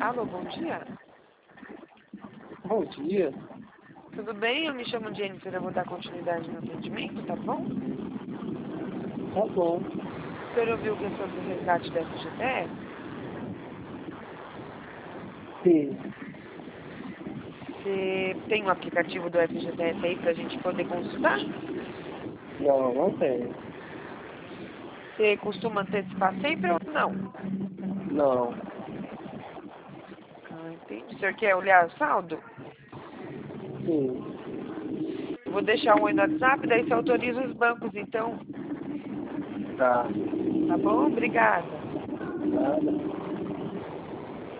Alô, bom dia. Bom dia. Tudo bem? Eu me chamo Jennifer, eu vou dar continuidade no atendimento, tá bom? Tá bom. O senhor ouviu que é sobre o resgate da FGTS? Sim. Você tem um aplicativo do FGTS aí pra gente poder consultar? Não, não tenho. Você costuma antecipar sempre ou não? Não. Ah, entendi. O senhor quer olhar o saldo? Sim. Eu vou deixar um aí no WhatsApp, daí você autoriza os bancos, então. Tá. Tá bom? Obrigada. Nada.